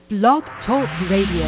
Blog Talk Radio.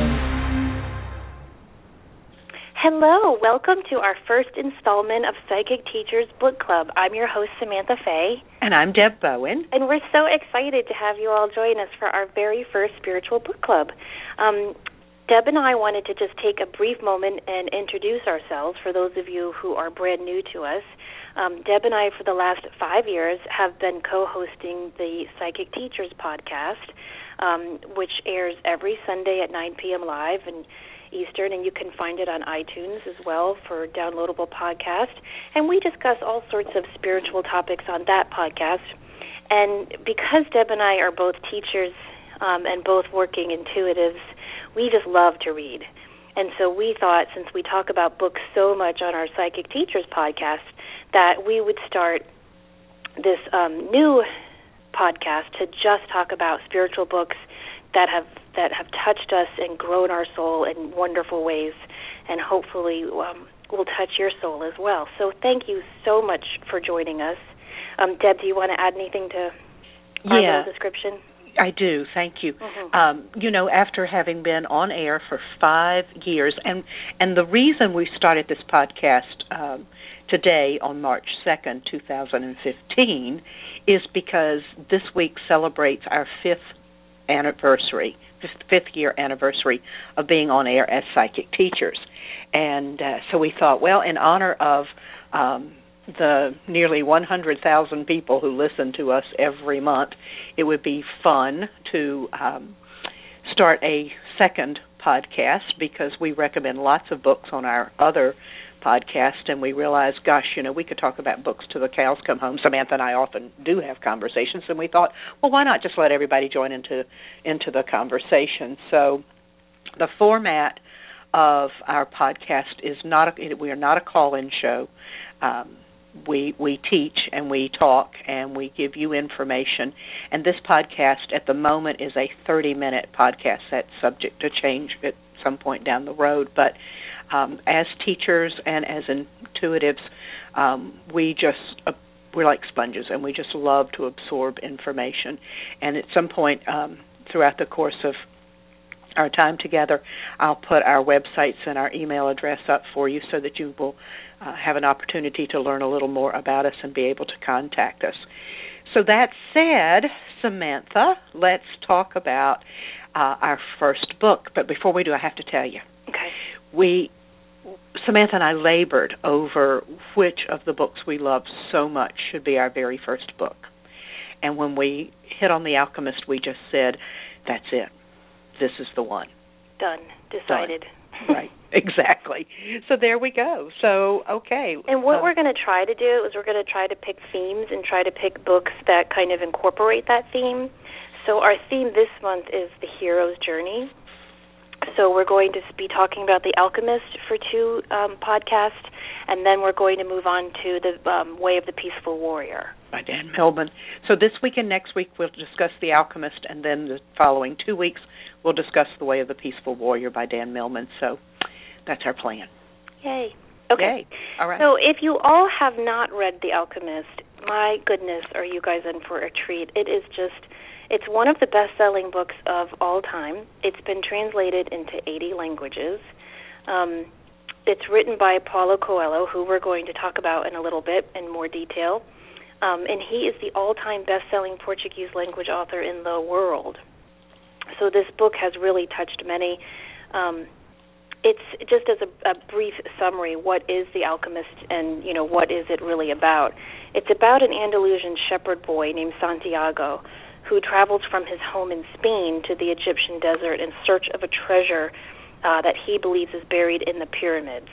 Hello, welcome to our first installment of Psychic Teachers Book Club. I'm your host, Samantha Fay. And I'm Deb Bowen. And we're so excited to have you all join us for our very first spiritual book club. Deb and I wanted to just take a brief moment and introduce ourselves for those of you who are brand new to us. Deb and I, for the last 5 years, have been co-hosting the Psychic Teachers podcast, which airs every Sunday at 9 p.m. live and Eastern, and you can find it on iTunes as well for downloadable podcast. And we discuss all sorts of spiritual topics on that podcast. And because Deb and I are both teachers and both working intuitives, we just love to read. And so we thought, since we talk about books so much on our Psychic Teachers podcast, that we would start this new podcast to just talk about spiritual books that have touched us and grown our soul in wonderful ways, and hopefully will touch your soul as well. So thank you so much for joining us. Deb, do you want to add anything to our little description? I do. Thank you. Mm-hmm. After having been on air for 5 years, and the reason we started this podcast today on March 2nd, 2015, is because this week celebrates our fifth year anniversary of being on air as Psychic Teachers. And so we thought, well, in honor of the nearly 100,000 people who listen to us every month, it would be fun to start a second podcast, because we recommend lots of books on our other podcast, and we realized, gosh, we could talk about books till the cows come home. Samantha and I often do have conversations, and we thought, well, why not just let everybody join into the conversation? So the format of our podcast is we are not a call-in show. We teach and we talk and we give you information. And this podcast at the moment is a 30-minute podcast that's subject to change at some point down the road. But as teachers and as intuitives, we're like sponges, and we just love to absorb information. And at some point throughout the course of our time together, I'll put our websites and our email address up for you so that you will have an opportunity to learn a little more about us and be able to contact us. So that said, Samantha, let's talk about our first book. But before we do, I have to tell you. Okay. Samantha and I labored over which of the books we love so much should be our very first book. And when we hit on The Alchemist, we just said, that's it. This is the one. Done. Decided. Done. Right. Exactly. So there we go. So, okay. And what we're going to try to do is we're going to try to pick themes and try to pick books that kind of incorporate that theme. So our theme this month is The Hero's Journey. So we're going to be talking about The Alchemist for 2 podcasts, and then we're going to move on to The Way of the Peaceful Warrior by Dan Millman. So this week and next week we'll discuss The Alchemist, and then the following 2 weeks we'll discuss The Way of the Peaceful Warrior by Dan Millman. So that's our plan. Yay. Okay. Yay. All right. So if you all have not read The Alchemist, my goodness, are you guys in for a treat. It's one of the best-selling books of all time. It's been translated into 80 languages. It's written by Paulo Coelho, who we're going to talk about in a little bit in more detail. And he is the all-time best-selling Portuguese language author in the world. So this book has really touched many. It's just as a brief summary, what is The Alchemist and, what is it really about? It's about an Andalusian shepherd boy named Santiago, who travels from his home in Spain to the Egyptian desert in search of a treasure that he believes is buried in the pyramids.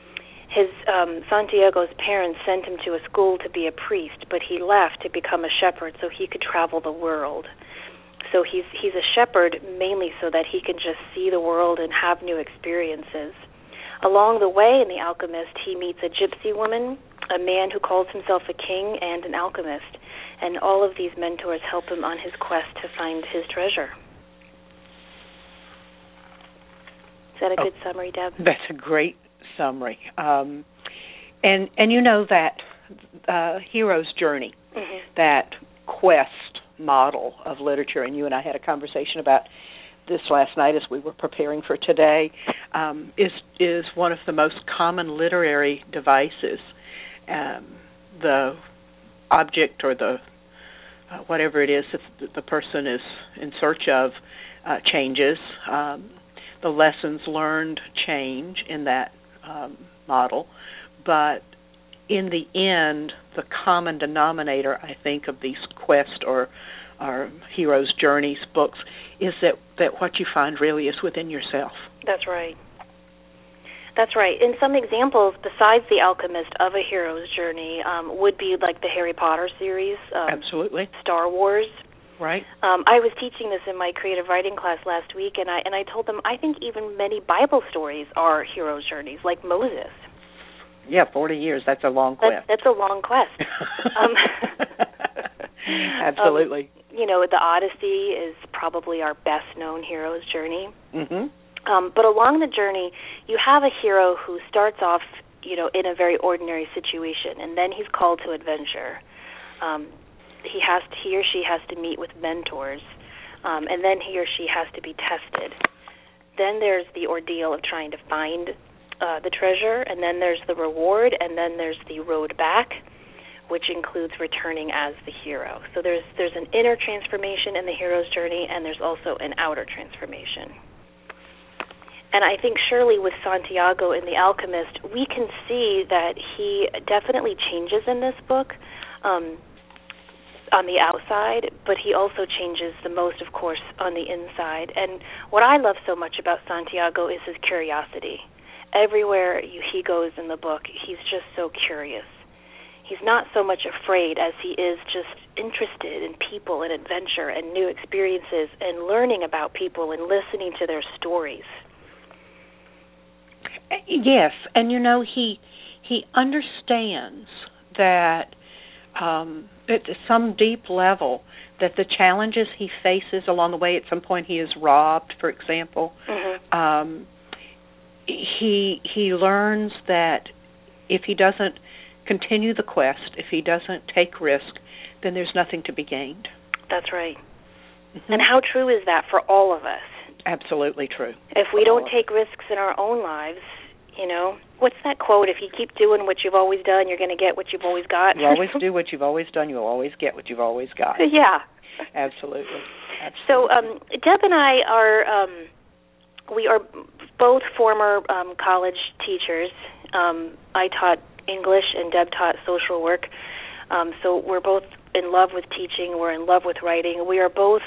Santiago's parents sent him to a school to be a priest, but he left to become a shepherd so he could travel the world. So he's a shepherd mainly so that he can just see the world and have new experiences. Along the way in The Alchemist, he meets a gypsy woman, a man who calls himself a king, and an alchemist. And all of these mentors help him on his quest to find his treasure. Is that a good summary, Deb? That's a great summary. And that hero's journey, that quest model of literature, and you and I had a conversation about this last night as we were preparing for today, is one of the most common literary devices. The object or the whatever it is that the person is in search of changes. The lessons learned change in that model, but in the end, the common denominator, I think, of these quest or hero's journeys books is that what you find really is within yourself. That's right. That's right. In some examples, besides The Alchemist, of a hero's journey, would be like the Harry Potter series. Absolutely. Star Wars. Right. I was teaching this in my creative writing class last week, and I told them I think even many Bible stories are hero's journeys, like Moses. Yeah, 40 years. That's a long quest. That's a long quest. Absolutely. The Odyssey is probably our best-known hero's journey. Mm-hmm. But along the journey, you have a hero who starts off, in a very ordinary situation, and then he's called to adventure. He or she has to meet with mentors, and then he or she has to be tested. Then there's the ordeal of trying to find the treasure, and then there's the reward, and then there's the road back, which includes returning as the hero. So there's an inner transformation in the hero's journey, and there's also an outer transformation. And I think surely with Santiago in The Alchemist, we can see that he definitely changes in this book on the outside, but he also changes the most, of course, on the inside. And what I love so much about Santiago is his curiosity. Everywhere he goes in the book, he's just so curious. He's not so much afraid as he is just interested in people and adventure and new experiences and learning about people and listening to their stories. Yes, and he understands that at some deep level that the challenges he faces along the way, at some point he is robbed, for example, mm-hmm. He learns that if he doesn't continue the quest, if he doesn't take risk, then there's nothing to be gained. That's right. Mm-hmm. And how true is that for all of us? Absolutely true. If we don't take risks in our own lives, what's that quote? If you keep doing what you've always done, you're going to get what you've always got. You always do what you've always done, you'll always get what you've always got. Yeah. Absolutely. So Deb and I we are both former college teachers. I taught English and Deb taught social work. So we're both in love with teaching. We're in love with writing. We are both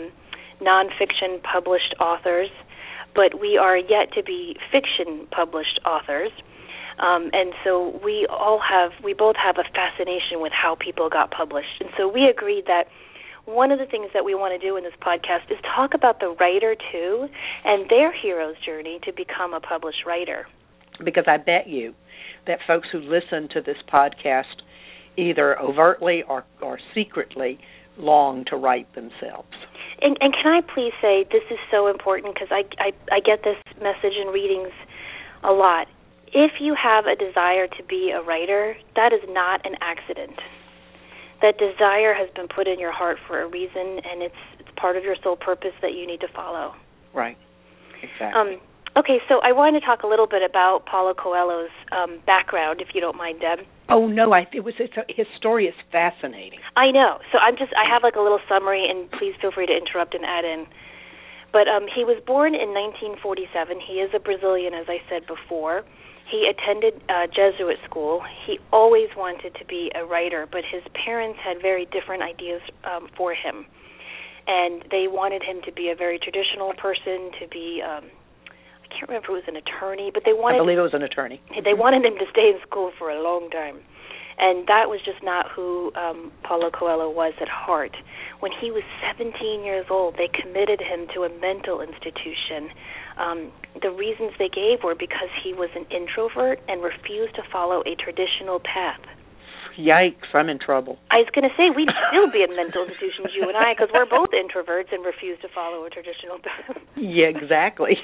nonfiction published authors, but we are yet to be fiction published authors. And so we both have a fascination with how people got published. And so we agreed that one of the things that we want to do in this podcast is talk about the writer, too, and their hero's journey to become a published writer. Because I bet you that folks who listen to this podcast either overtly or secretly long to write themselves. And can I please say, this is so important because I get this message in readings a lot. If you have a desire to be a writer, that is not an accident. That desire has been put in your heart for a reason, and it's part of your soul purpose that you need to follow. Right. Exactly. Okay, so I wanted to talk a little bit about Paulo Coelho's background, if you don't mind, Deb. Oh no, his story is fascinating. I know. So I have like a little summary, and please feel free to interrupt and add in. But he was born in 1947. He is a Brazilian, as I said before. He attended Jesuit school. He always wanted to be a writer, but his parents had very different ideas for him. And they wanted him to be a very traditional person, to be, I can't remember if it was an attorney, but I believe it was an attorney. They wanted him to stay in school for a long time. And that was just not who Paulo Coelho was at heart. When he was 17 years old, they committed him to a mental institution. The reasons they gave were because he was an introvert and refused to follow a traditional path. Yikes, I'm in trouble. I was going to say, we'd still be in mental institutions, you and I, because we're both introverts and refuse to follow a traditional path. Yeah, exactly.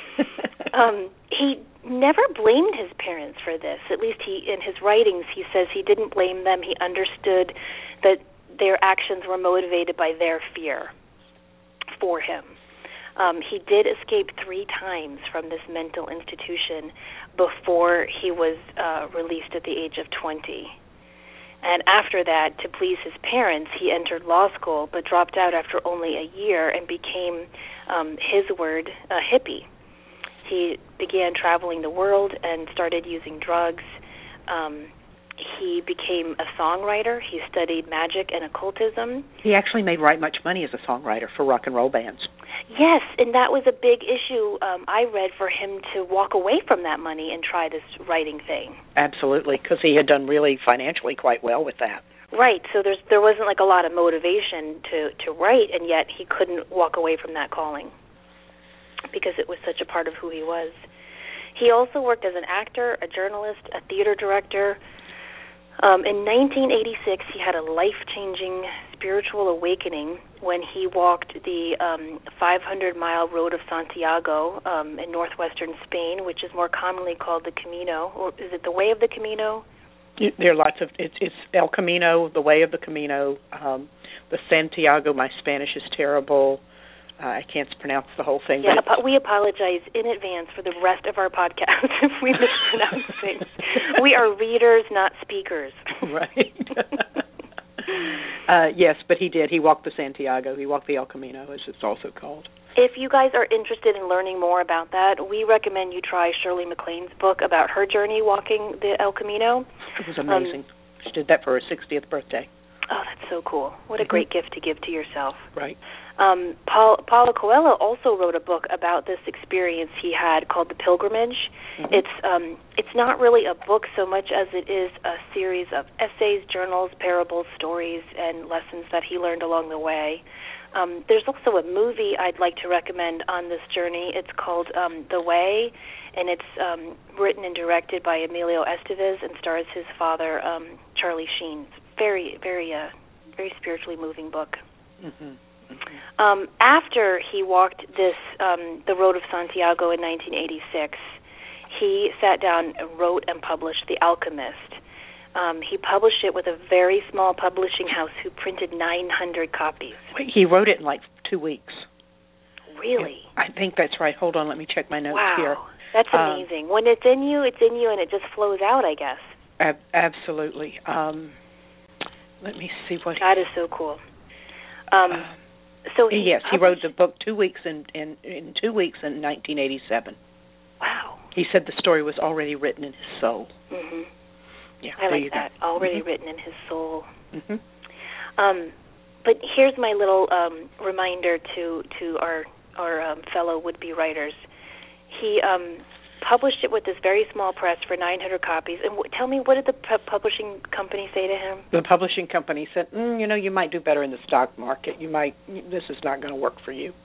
He never blamed his parents for this. At least in his writings, he says he didn't blame them. He understood that their actions were motivated by their fear for him. He did escape 3 times from this mental institution before he was released at the age of 20. And after that, to please his parents, he entered law school, but dropped out after only a year and became, his word, a hippie. He began traveling the world and started using drugs. He became a songwriter. He studied magic and occultism. He actually made right much money as a songwriter for rock and roll bands. Yes, and that was a big issue I read for him to walk away from that money and try this writing thing. Absolutely, because he had done really financially quite well with that. Right, so there wasn't like a lot of motivation to write, and yet he couldn't walk away from that calling because it was such a part of who he was. He also worked as an actor, a journalist, a theater director. In 1986, he had a life-changing spiritual awakening when he walked the 500-mile road of Santiago in northwestern Spain, which is more commonly called the Camino. Or is it the Way of the Camino? There are lots of, it's El Camino, the Way of the Camino, the Santiago. My Spanish is terrible. I can't pronounce the whole thing. Yeah, but we apologize in advance for the rest of our podcast if we mispronounce things. We are readers, not speakers. Right. Yes, but he did. He walked the Santiago. He walked the El Camino, as it's also called. If you guys are interested in learning more about that, we recommend you try Shirley MacLaine's book about her journey walking the El Camino. It was amazing. She did that for her 60th birthday. Oh, that's so cool. What a great gift to give to yourself. Right. Paulo Coelho also wrote a book about this experience he had called The Pilgrimage. Mm-hmm. It's not really a book so much as it is a series of essays, journals, parables, stories, and lessons that he learned along the way. There's also a movie I'd like to recommend on this journey. It's called The Way, and it's written and directed by Emilio Estevez and stars his father, Charlie Sheen. It's very, very, very spiritually moving book. Mm-hmm. After he walked the Road of Santiago in 1986, he sat down and wrote and published The Alchemist. He published it with a very small publishing house who printed 900 copies. Wait, he wrote it in like 2 weeks. Really? I think that's right. Hold on, let me check my notes here. Wow, that's amazing. When it's in you, and it just flows out, I guess. Absolutely. Let me see what. That is so cool. He wrote the book 2 weeks in 2 weeks in 1987. Wow. He said the story was already written in his soul. Mhm. Yeah, I like that. Already written in his soul. Mhm. But here's my little reminder to our fellow would-be writers. He published it with this very small press for 900 copies. And tell me, what did the publishing company say to him? The publishing company said, you might do better in the stock market. This is not going to work for you.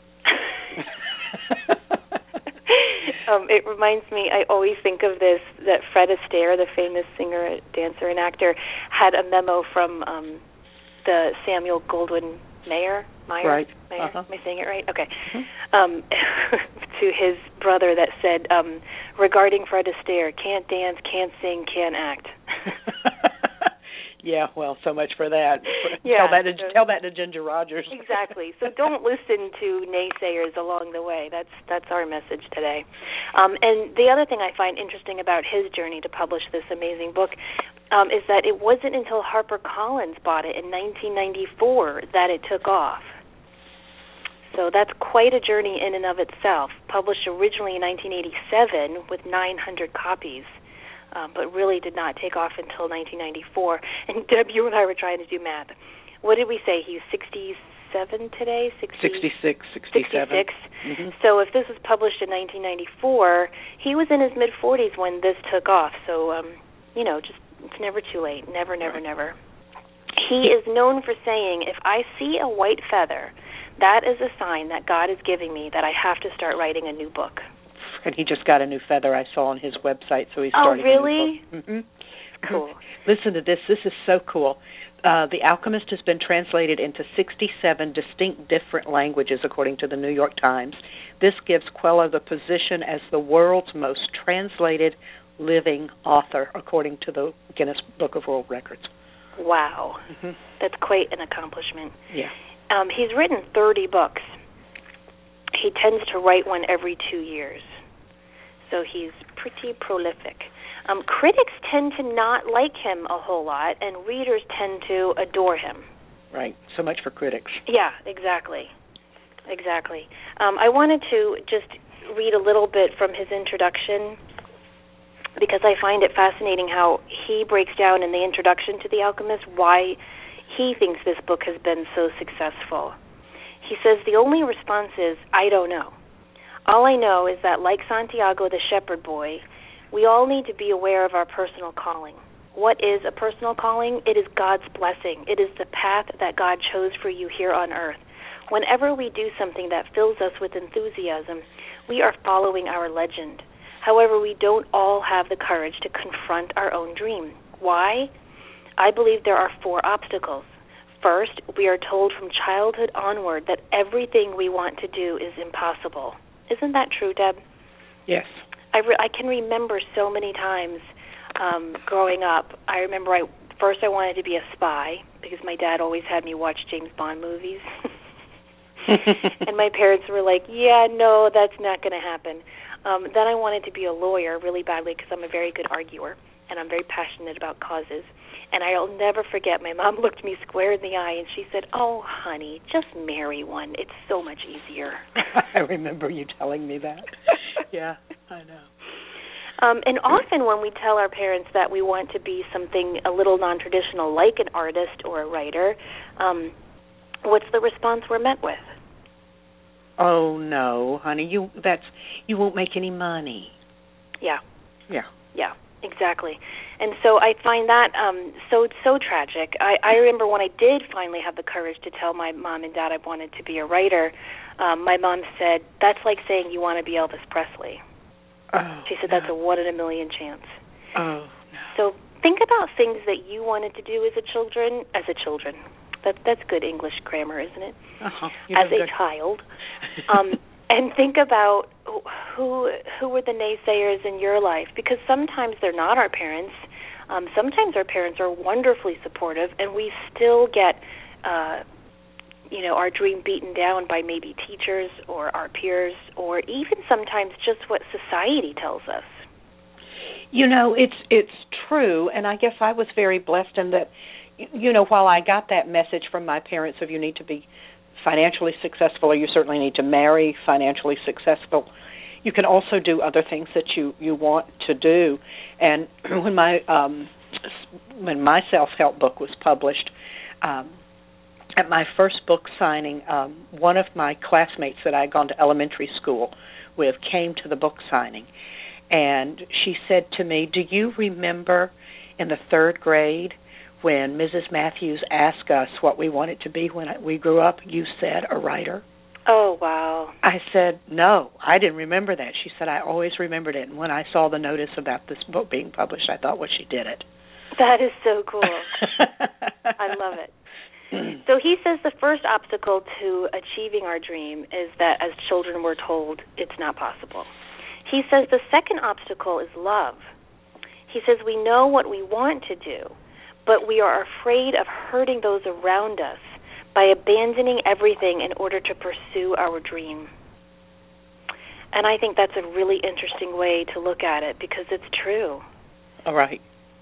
It reminds me, I always think of this, that Fred Astaire, the famous singer, dancer, and actor, had a memo from the Samuel Goldwyn Mayer. Right. Mayer? Uh-huh. Am I saying it right? Okay. Mm-hmm. To his brother that said, regarding Fred Astaire, can't dance, can't sing, can't act. Yeah, well, so much for that. Yeah, tell that to Ginger Rogers. Exactly. So don't listen to naysayers along the way. That's our message today. And the other thing I find interesting about his journey to publish this amazing book is that it wasn't until HarperCollins bought it in 1994 that it took off. So that's quite a journey in and of itself. Published originally in 1987 with 900 copies. But really did not take off until 1994. And Deb, you and I were trying to do math. What did we say? He's 67 today? 66, 67. 66. Mm-hmm. So if this was published in 1994, he was in his mid-40s when this took off. So, just it's never too late. Never, never, never. He is known for saying, if I see a white feather, that is a sign that God is giving me that I have to start writing a new book. And he just got a new feather I saw on his website, so he's starting a new book. Mm-hmm. Cool. Listen to this. This is so cool. The Alchemist has been translated into 67 distinct different languages, according to the New York Times. This gives Coelho the position as the world's most translated living author, according to the Guinness Book of World Records. Wow. Mm-hmm. That's quite an accomplishment. Yeah. He's written 30 books. He tends to write one every 2 years. So he's pretty prolific. Critics tend to not like him a whole lot, and readers tend to adore him. Right. So much for critics. Yeah, exactly. Exactly. I wanted to just read a little bit from his introduction, because I find it fascinating how he breaks down in the introduction to The Alchemist why he thinks this book has been so successful. He says, the only response is, I don't know. All I know is that, like Santiago the shepherd boy, we all need to be aware of our personal calling. What is a personal calling? It is God's blessing. It is the path that God chose for you here on earth. Whenever we do something that fills us with enthusiasm, we are following our legend. However, we don't all have the courage to confront our own dream. Why? I believe there are 4 obstacles. First, we are told from childhood onward that everything we want to do is impossible. Isn't that true, Deb? Yes. I can remember so many times growing up. I remember first I wanted to be a spy because my dad always had me watch James Bond movies. And my parents were like, yeah, no, that's not going to happen. Then I wanted to be a lawyer really badly because I'm a very good arguer, and I'm very passionate about causes. And I'll never forget, my mom looked me square in the eye, and she said, oh, honey, just marry one. It's so much easier. I remember you telling me that. Yeah, I know. And often when we tell our parents that we want to be something a little non-traditional, like an artist or a writer, what's the response we're met with? Oh no, honey, you won't make any money. Yeah. Yeah. Yeah, exactly. And so I find that so tragic. I remember when I did finally have the courage to tell my mom and dad I wanted to be a writer, my mom said, that's like saying you want to be Elvis Presley. Oh, she said, that's a 1 in a million chance. Oh, no. So think about things that you wanted to do as a children. That's good English grammar, isn't it? Uh-huh. As a child. And think about who were the naysayers in your life, because sometimes they're not our parents. Sometimes our parents are wonderfully supportive, and we still get, our dream beaten down by maybe teachers or our peers, or even sometimes just what society tells us. It's true, and I guess I was very blessed in that, while I got that message from my parents of you need to be financially successful, or you certainly need to marry financially successful, you can also do other things that you want to do. And when my self-help book was published, at my first book signing, one of my classmates that I had gone to elementary school with came to the book signing, and she said to me, do you remember in the 3rd grade when Mrs. Matthews asked us what we wanted to be when we grew up? You said a writer. Oh, wow. I said, no, I didn't remember that. She said, I always remembered it. And when I saw the notice about this book being published, I thought, well, she did it. That is so cool. I love it. So he says the first obstacle to achieving our dream is that as children we're told it's not possible. He says the second obstacle is love. He says we know what we want to do, but we are afraid of hurting those around us by abandoning everything in order to pursue our dream. And I think that's a really interesting way to look at it, because it's true. All right.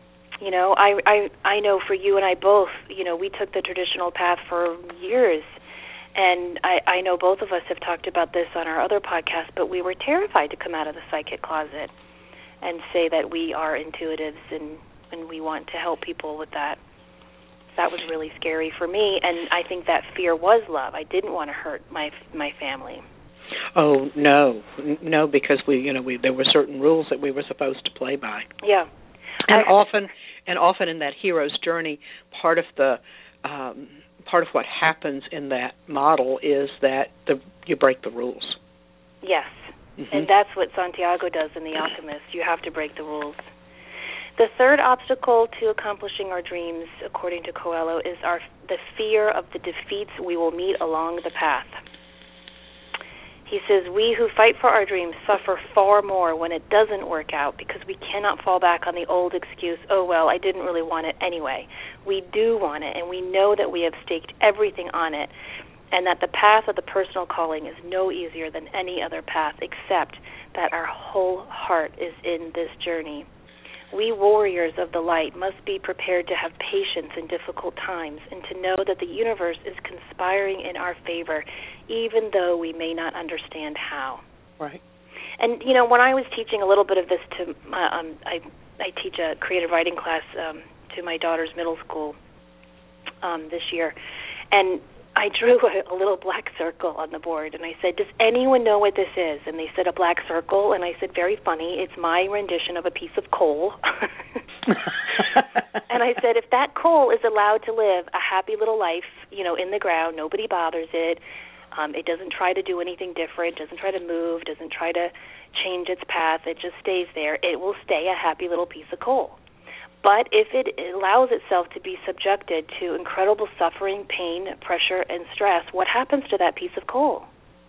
I know for you and I both, we took the traditional path for years, and I know both of us have talked about this on our other podcast, but we were terrified to come out of the psychic closet and say that we are intuitives and we want to help people with that. That was really scary for me, and I think that fear was love. I didn't want to hurt my family. Oh, no, because there were certain rules that we were supposed to play by. Yeah. And often in that hero's journey, part of what happens in that model is that you break the rules. Yes, and that's what Santiago does in The Alchemist. You have to break the rules. The third obstacle to accomplishing our dreams, according to Coelho, is the fear of the defeats we will meet along the path. He says, we who fight for our dreams suffer far more when it doesn't work out, because we cannot fall back on the old excuse, oh, well, I didn't really want it anyway. We do want it, and we know that we have staked everything on it. and that the path of the personal calling is no easier than any other path, except that our whole heart is in this journey. We warriors of the light must be prepared to have patience in difficult times and to know that the universe is conspiring in our favor, even though we may not understand how. Right. And, when I was teaching a little bit of this to, I teach a creative writing class to my daughter's middle school this year, and I drew a little black circle on the board, and I said, does anyone know what this is? And they said, a black circle, and I said, very funny, it's my rendition of a piece of coal. And I said, if that coal is allowed to live a happy little life, in the ground, nobody bothers it, it doesn't try to do anything different, doesn't try to move, doesn't try to change its path, it just stays there, it will stay a happy little piece of coal. But if it allows itself to be subjected to incredible suffering, pain, pressure, and stress, what happens to that piece of coal?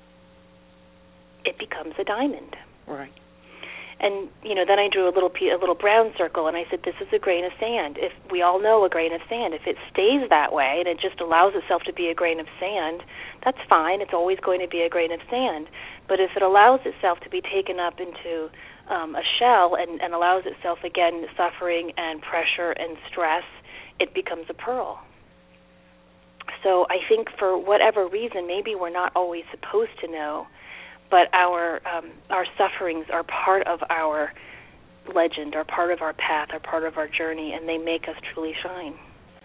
It becomes a diamond. Right. And, then I drew a little brown circle, and I said, this is a grain of sand. If we all know a grain of sand, if it stays that way and it just allows itself to be a grain of sand, that's fine. It's always going to be a grain of sand. But if it allows itself to be taken up into a shell and allows itself, again, suffering and pressure and stress, it becomes a pearl. So I think for whatever reason, maybe we're not always supposed to know, but our sufferings are part of our legend, are part of our path, are part of our journey, and they make us truly shine.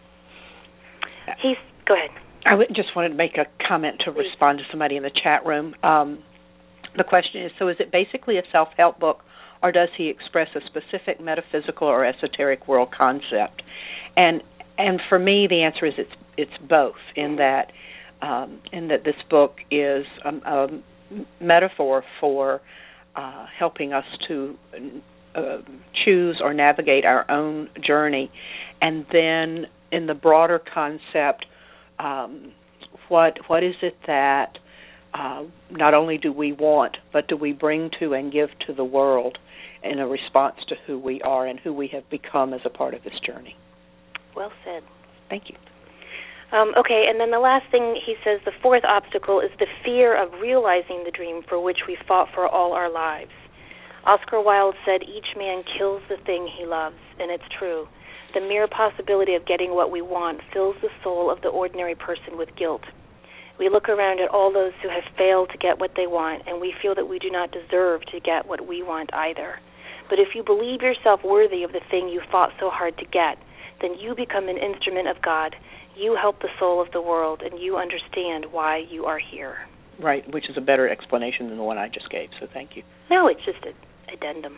Go ahead. I just wanted to make a comment to respond to somebody in the chat room. The question is, so is it basically a self-help book, or does he express a specific metaphysical or esoteric world concept? And for me, the answer is it's both. In that this book is a metaphor for helping us to choose or navigate our own journey, and then in the broader concept, what is it that not only do we want, but do we bring to and give to the world in a response to who we are and who we have become as a part of this journey. Well said. Thank you. Okay, and then the last thing he says, the fourth obstacle is the fear of realizing the dream for which we fought for all our lives. Oscar Wilde said, each man kills the thing he loves, and it's true. The mere possibility of getting what we want fills the soul of the ordinary person with guilt. We look around at all those who have failed to get what they want, and we feel that we do not deserve to get what we want either. But if you believe yourself worthy of the thing you fought so hard to get, then you become an instrument of God. You help the soul of the world, and you understand why you are here. Right, which is a better explanation than the one I just gave, so thank you. No, it's just an addendum.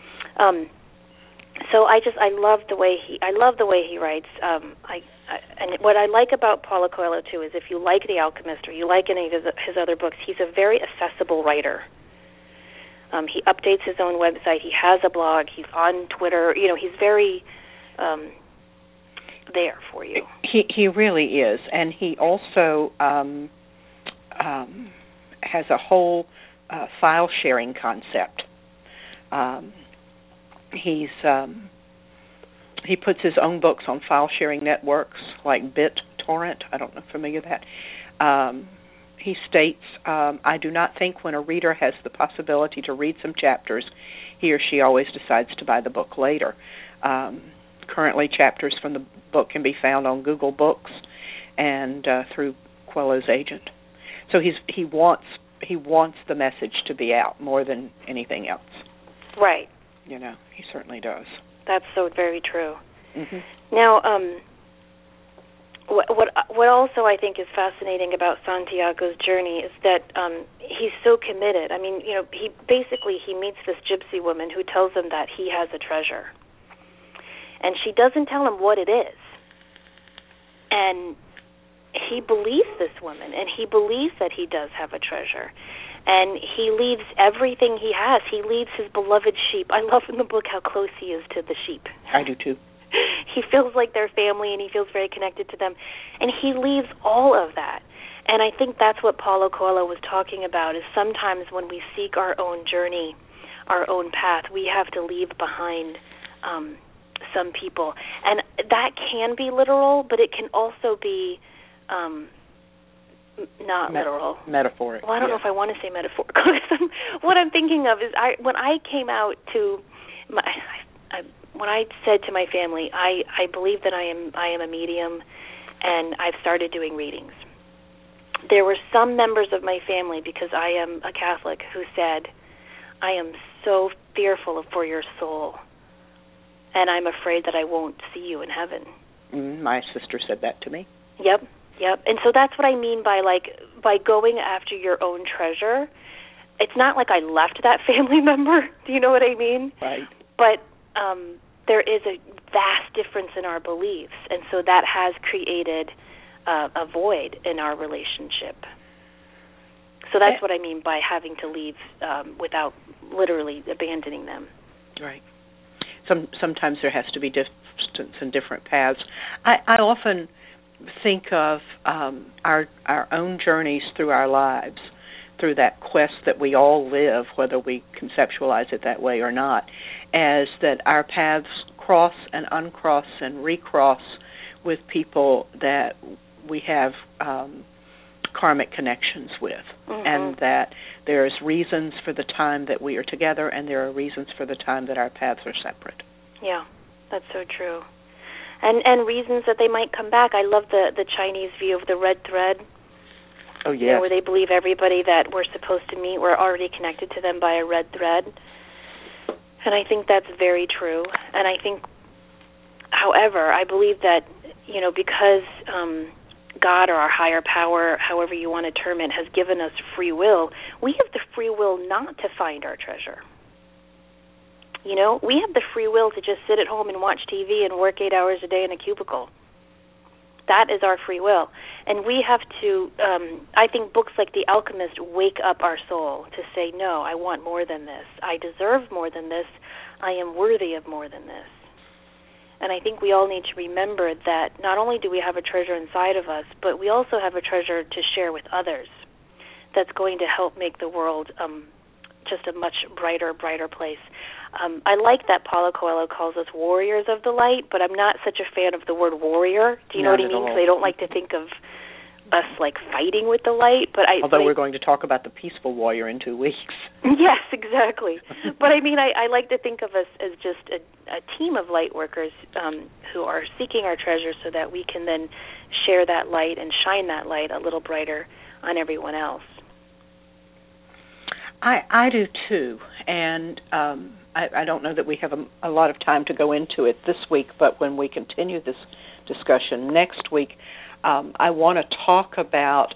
So I love the way he writes. And what I like about Paulo Coelho too is if you like The Alchemist or you like any of his other books, he's a very accessible writer. He updates his own website. He has a blog. He's on Twitter. He's very there for you. He really is, and he also has a whole file sharing concept. He puts his own books on file sharing networks like BitTorrent. I don't know if you're familiar with that. He states, I do not think when a reader has the possibility to read some chapters, he or she always decides to buy the book later. Currently, chapters from the book can be found on Google Books and through Coelho's agent. So he wants the message to be out more than anything else. Right. He certainly does. That's so very true. Mm-hmm. Now, what also I think is fascinating about Santiago's journey is that he's so committed. I mean, he meets this gypsy woman who tells him that he has a treasure, and she doesn't tell him what it is. And he believes this woman, and he believes that he does have a treasure. And he leaves everything he has. He leaves his beloved sheep. I love in the book how close he is to the sheep. I do too. He feels like they're family, and he feels very connected to them. And he leaves all of that. And I think that's what Paulo Coelho was talking about, is sometimes when we seek our own journey, our own path, we have to leave behind some people. And that can be literal, but it can also be not literal. Metaphoric. Well, I don't know if I want to say metaphorical. What I'm thinking of is when I came out to when I said to my family, I believe that I am a medium, and I've started doing readings. There were some members of my family, because I am a Catholic, who said, I am so fearful for your soul, and I'm afraid that I won't see you in heaven. My sister said that to me. Yep. And so that's what I mean by going after your own treasure. It's not like I left that family member. Do you know what I mean? Right. But there is a vast difference in our beliefs, and so that has created a void in our relationship. So that's what I mean by having to leave without literally abandoning them. Right. Sometimes there has to be distance and different paths. I often think of our own journeys through our lives, through that quest that we all live, whether we conceptualize it that way or not, as that our paths cross and uncross and recross with people that we have karmic connections with, and that there's reasons for the time that we are together, and there are reasons for the time that our paths are separate. Yeah, that's so true. And reasons that they might come back. I love the Chinese view of the red thread. Oh, yeah. Where they believe everybody that we're supposed to meet, we're already connected to them by a red thread. And I think that's very true. And I think, however, I believe that, because God or our higher power, however you want to term it, has given us free will, we have the free will not to find our treasure. We have the free will to just sit at home and watch TV and work 8 hours a day in a cubicle. That is our free will. And we have to, I think books like The Alchemist wake up our soul to say, no, I want more than this. I deserve more than this. I am worthy of more than this. And I think we all need to remember that not only do we have a treasure inside of us, but we also have a treasure to share with others that's going to help make the world just a much brighter place. I like that Paulo Coelho calls us warriors of the light, but I'm not such a fan of the word warrior. Do you know what I mean? Because I don't like to think of us like fighting with the light. Although we're going to talk about the peaceful warrior in 2 weeks. Yes, exactly. But I mean, I like to think of us as just a team of light workers who are seeking our treasure so that we can then share that light and shine that light a little brighter on everyone else. I do too, and I don't know that we have a lot of time to go into it this week, but when we continue this discussion next week, I want to talk about,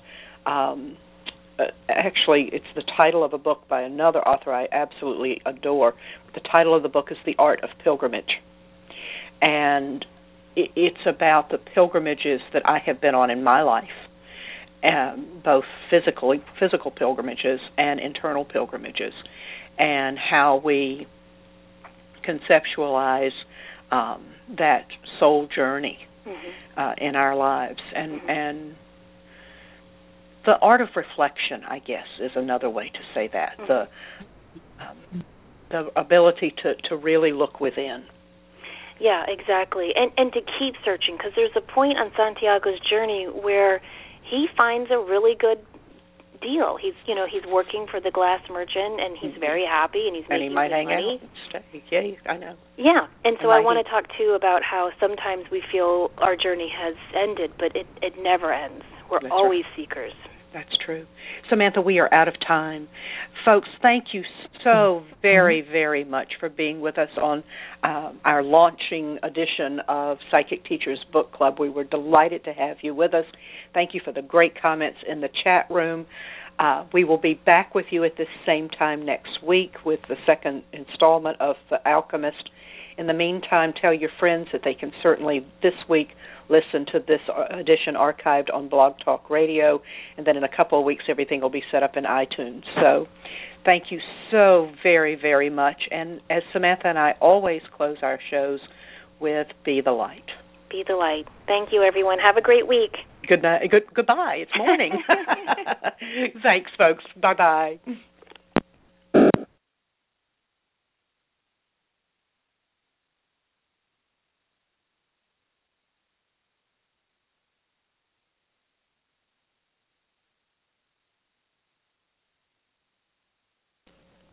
actually it's the title of a book by another author I absolutely adore. The title of the book is The Art of Pilgrimage, and it's about the pilgrimages that I have been on in my life. Both physical pilgrimages and internal pilgrimages, and how we conceptualize that soul journey in our lives. And the art of reflection, I guess, is another way to say that. The ability to really look within. Yeah, exactly. And to keep searching, because there's a point on Santiago's journey where he finds a really good deal. He's working for the glass merchant, and he's very happy, and he's making money. And he might hang out and stay. Yeah, I know. Yeah, and so I want to talk, too, about how sometimes we feel our journey has ended, but it never ends. We're always seekers. That's true. Samantha, we are out of time. Folks, thank you so very, very much for being with us on our launching edition of Psychic Teachers Book Club. We were delighted to have you with us. Thank you for the great comments in the chat room. We will be back with you at this same time next week with the second installment of The Alchemist. In the meantime, tell your friends that they can certainly this week listen to this edition archived on Blog Talk Radio, and then in a couple of weeks everything will be set up in iTunes. So thank you so very, very much. And as Samantha and I always close our shows with Be the Light. Be the light. Thank you, everyone. Have a great week. Good night. Goodbye. It's morning. Thanks, folks. Bye-bye.